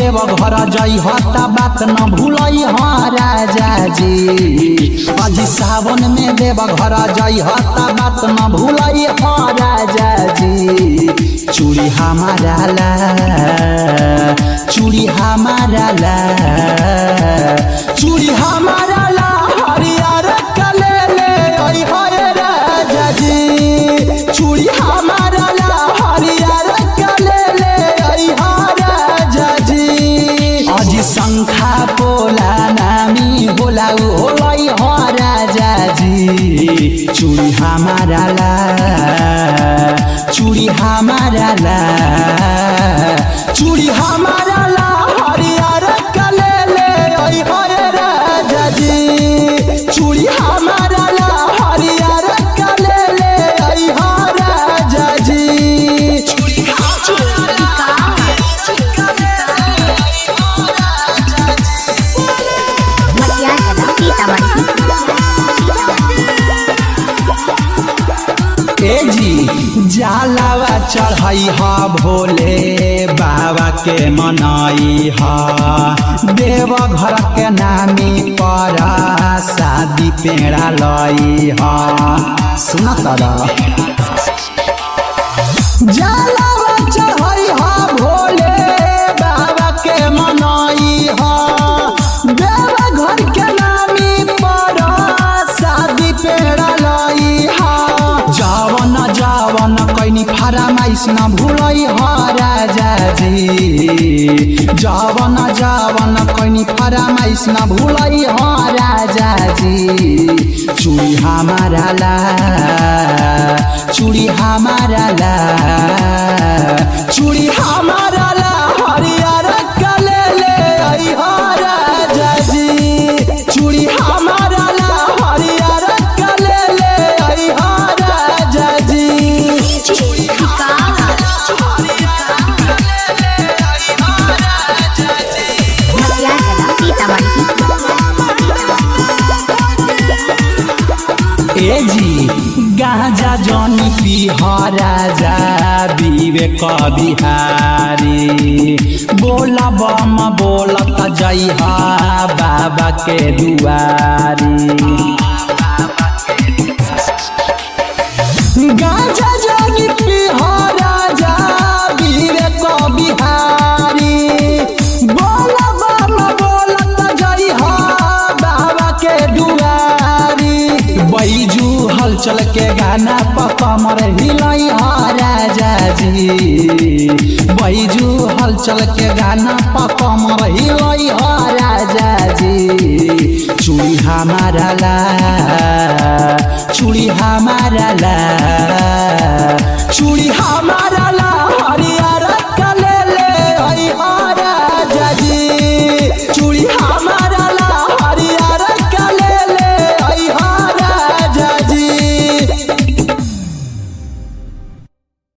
देव घर जई हता बात न भूलई हा राजा जी। आज सावन में देव घर जई हता बात न भूलई हा राजा जी। चूड़ी हमारा ला, चूड़ी हमारा ला, चूड़ी हमारा ला हरियर कले ले आई हाय राजा जी। चूड़ी हमारा ला हरियर कले ले आई हाय राजा जी। आज शंखा बोला नामी बोला होलाई हो राजा जी। चूड़ी हमारा ला, चूड़ी हमारा ला, चूड़ी हमारा ला हरियर कले ले आई हाय राजा जी। चूड़ी हमारा ला हरियर कले ले आई हाय राजा जी। चूड़ी ए जी जालावा चढ़ाई हा भोले बाबा के मनाई हा। देव घर के नामी पर शादी पेड़ा लई हा। सुना तारा जालावा चढ़ाई हा भोले बाबा के मनाई हा। देव घर के नामी पर शादी पेड़ा लई हा। जावन जावन कैनी फरमाइश न भूलई हा राजा जी। जावन जावन कैनी फरमाइश न भूलई हा राजा जी। चूड़ी हमारा ला, चूड़ी हमारा ला, चूड़ी हमारा ला हरियर कले ले आई हा राजा जी। चूड़ी हमारा ला हरियर कले ले आई हा राजा जी। ए जी गांजा जनी पीहा राजा विवेक बिहारी। बोला बम बोलत जइहा बाबा के दुआरी। गांजा जनी पीहा राजा विवेक बिहारी। बोला बम बोलत जइहा बाबा के दुआरी। बैजू हलचल के गाना पर कमर हिलाई हा राजा जी। बैजू हलचल के गाना पर कमर हिलाई हा राजा जी। चूड़ी हमारा ला, चूड़ी हमारा ला, चूड़ी हमारा